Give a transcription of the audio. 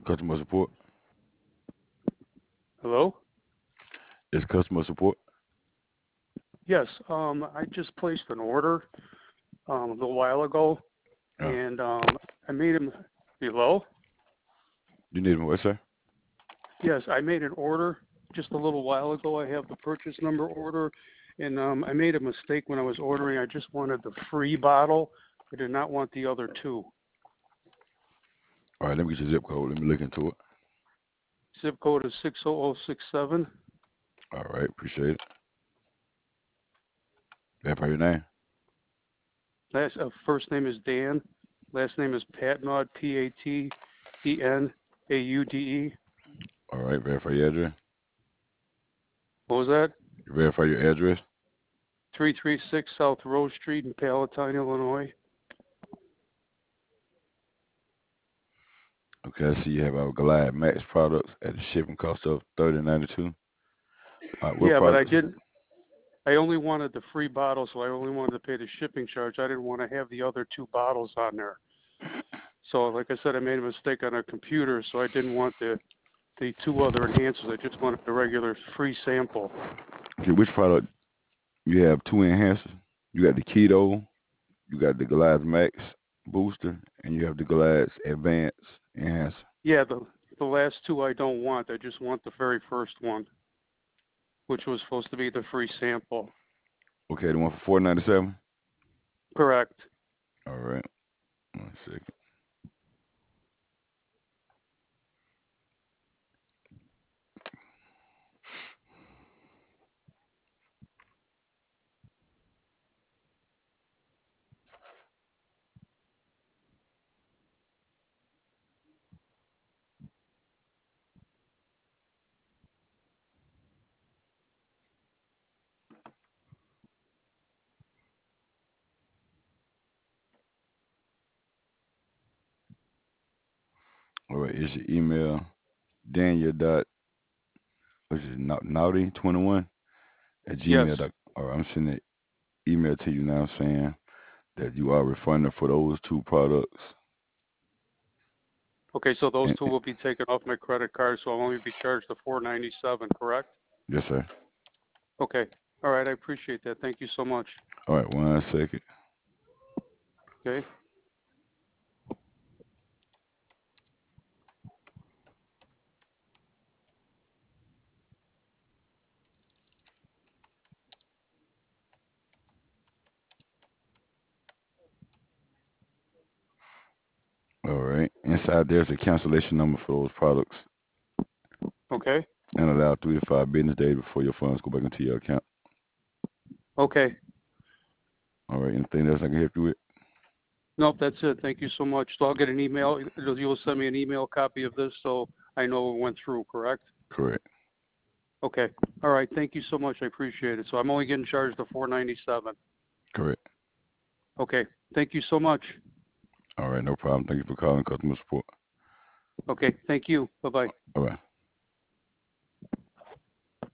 Customer support. Hello? It's customer support. Yes, I just placed an order a little while ago, Yeah. and I made him below. You need me what, sir? Yes, I made an order just a little while ago. I have the purchase number order, and I made a mistake when I was ordering. I just wanted the free bottle. I did not want the other two. All right, let me get your zip code. Let me look into it. Zip code is 60067. All right, appreciate it. Verify your name. First name is Dan. Last name is Patnaude, Patenaude. All right, verify your address. What was that? Verify your address. 336 South Rose Street in Palatine, Illinois. Okay, I see you have our Glide Max products at a shipping cost of $30.92. All right, what Yeah, but I products? didn't. I only wanted the free bottle, so I only wanted to pay the shipping charge. I didn't want to have the other two bottles on there. So, like I said, I made a mistake on a computer, so I didn't want the two other enhancers. I just wanted the regular free sample. Okay, which product? You have two enhancers. You got the Keto, you got the Glide Max booster, and you have the Glide Advanced enhancer. Yeah, the last two I don't want. I just want the very first one, which was supposed to be the free sample. Okay, the one for $4.97. Correct. All right, 1 second. All right, is your email Daniel dot which is naughty21 at Yes. gmail dot. All right, I'm sending an email to you now saying that you are refunded for those two products. Okay, so those And, two will be taken off my credit card, so I'll only be charged the $4.97. Correct? yes, sir. Okay. All right. I appreciate that. Thank you so much. All right, 1 second. Okay. All right. Inside there's a cancellation number for those products Okay. and allow 3 to 5 business days before your funds go back into your account. Okay. All right. Anything else I can help you with? Nope, that's it. Thank you so much. So I'll get an email. You'll send me an email copy of this so I know it went through, correct? Correct. Okay. All right. Thank you so much. I appreciate it. So I'm only getting charged the $4.97. Correct. Okay. Thank you so much. All right. No problem. Thank you for calling customer support. Okay. Thank you. Bye-bye. All right.